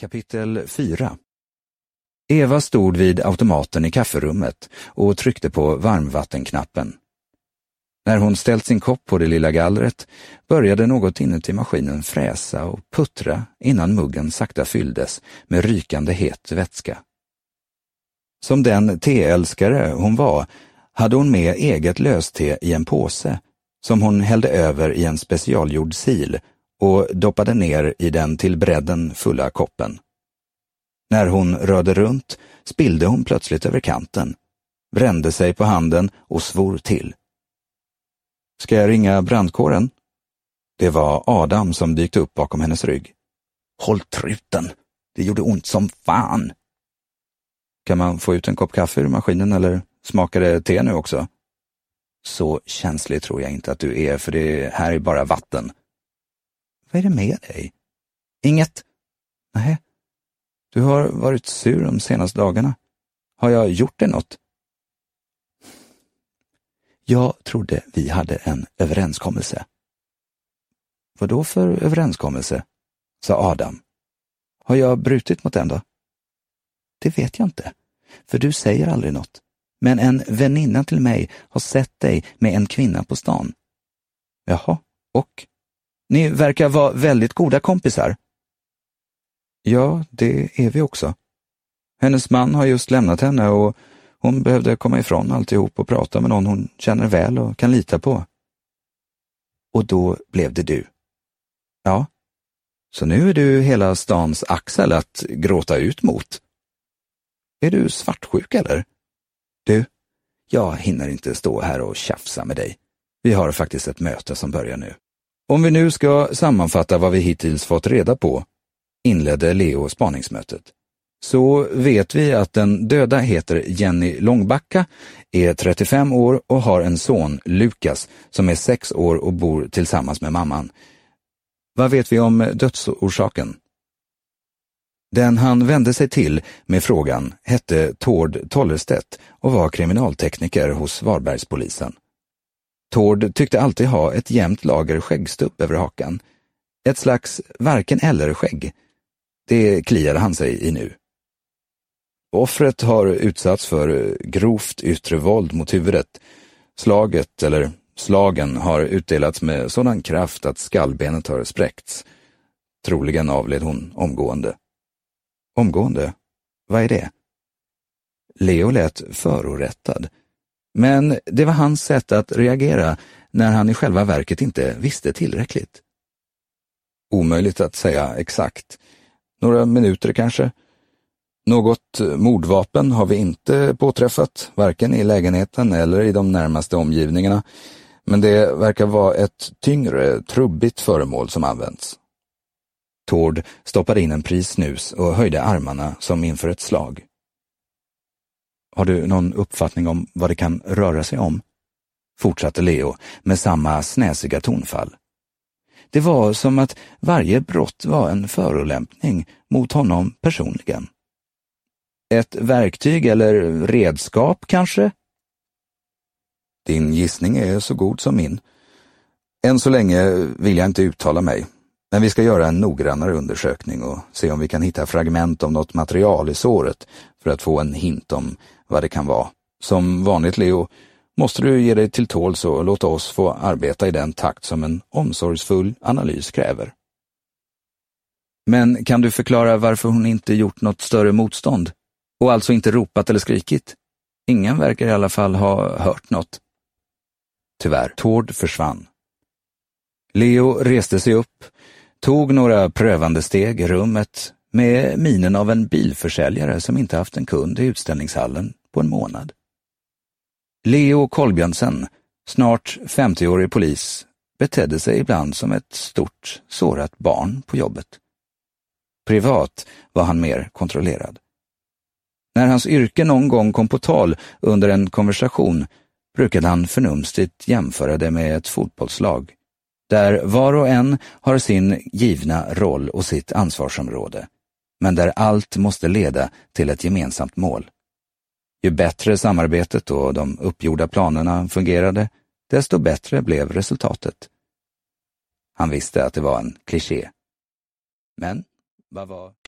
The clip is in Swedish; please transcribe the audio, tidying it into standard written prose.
Kapitel 4. Eva stod vid automaten i kafferummet och tryckte på varmvattenknappen. När hon ställt sin kopp på det lilla gallret började något inuti maskinen fräsa och puttra innan muggen sakta fylldes med rykande het vätska. Som den teälskare hon var hade hon med eget löste i en påse som hon hällde över i en specialgjord sil och doppade ner i den till bredden fulla koppen. När hon rörde runt spillde hon plötsligt över kanten, brände sig på handen och svor till. Ska jag ringa brandkåren? Det var Adam som dykt upp bakom hennes rygg. Håll truten, det gjorde ont som fan. Kan man få ut en kopp kaffe ur maskinen eller smakar det te nu också? Så känslig tror jag inte att du är, för det här är bara vatten. Vad är det med dig? Inget. Nej. Du har varit sur de senaste dagarna. Har jag gjort det något? Jag trodde vi hade en överenskommelse. Vad då för överenskommelse? Sa Adam. Har jag brutit mot den då? Det vet jag inte, för du säger aldrig något. Men en väninna till mig har sett dig med en kvinna på stan. Jaha, och? Ni verkar vara väldigt goda kompisar. Ja, det är vi också. Hennes man har just lämnat henne och hon behövde komma ifrån alltihop och prata med någon hon känner väl och kan lita på. Och då blev det du. Ja, så nu är du hela stans Axel att gråta ut mot. Är du svartsjuk eller? Du, jag hinner inte stå här och tjafsa med dig. Vi har faktiskt ett möte som börjar nu. Om vi nu ska sammanfatta vad vi hittills fått reda på, inledde Leo spaningsmötet, så vet vi att den döda heter Jenny Långbacka, är 35 år och har en son, Lukas, som är 6 år och bor tillsammans med mamman. Vad vet vi om dödsorsaken? Den han vände sig till med frågan hette Tord Tollerstedt och var kriminaltekniker hos Varbergspolisen. Tord tyckte alltid ha ett jämnt lager skäggstubb över hakan. Ett slags varken eller skägg. Det kliade han sig i nu. Offret har utsatts för grovt yttre våld mot huvudet. Slaget eller slagen har utdelats med sådan kraft att skallbenet har spräckts. Troligen avled hon omgående. Omgående? Vad är det? Leo lät förorättad. Men det var hans sätt att reagera när han i själva verket inte visste tillräckligt. Omöjligt att säga exakt. Några minuter kanske. Något mordvapen har vi inte påträffat, varken i lägenheten eller i de närmaste omgivningarna. Men det verkar vara ett tyngre, trubbigt föremål som används. Tord stoppade in en prissnus och höjde armarna som inför ett slag. Har du någon uppfattning om vad det kan röra sig om? Fortsatte Leo med samma snäsiga tonfall. Det var som att varje brott var en förolämpning mot honom personligen. Ett verktyg eller redskap kanske? Din gissning är så god som min. Än så länge vill jag inte uttala mig. Men vi ska göra en noggrannare undersökning och se om vi kan hitta fragment av något material i såret för att få en hint om vad det kan vara. Som vanligt, Leo, måste du ge dig till tåls och låta oss få arbeta i den takt som en omsorgsfull analys kräver. Men kan du förklara varför hon inte gjort något större motstånd? Och alltså inte ropat eller skrikit? Ingen verkar i alla fall ha hört något. Tyvärr, Tord försvann. Leo reste sig upp, tog några prövande steg i rummet med minen av en bilförsäljare som inte haft en kund i utställningshallen på en månad. Leo Kolbjörnsen, snart 50-årig polis, betedde sig ibland som ett stort, sårat barn på jobbet. Privat var han mer kontrollerad. När hans yrke någon gång kom på tal under en konversation brukade han förnumstigt jämföra det med ett fotbollslag, där var och en har sin givna roll och sitt ansvarsområde, men där allt måste leda till ett gemensamt mål. Ju bättre samarbetet och de uppgjorda planerna fungerade, desto bättre blev resultatet. Han visste att det var en kliché. Men vad var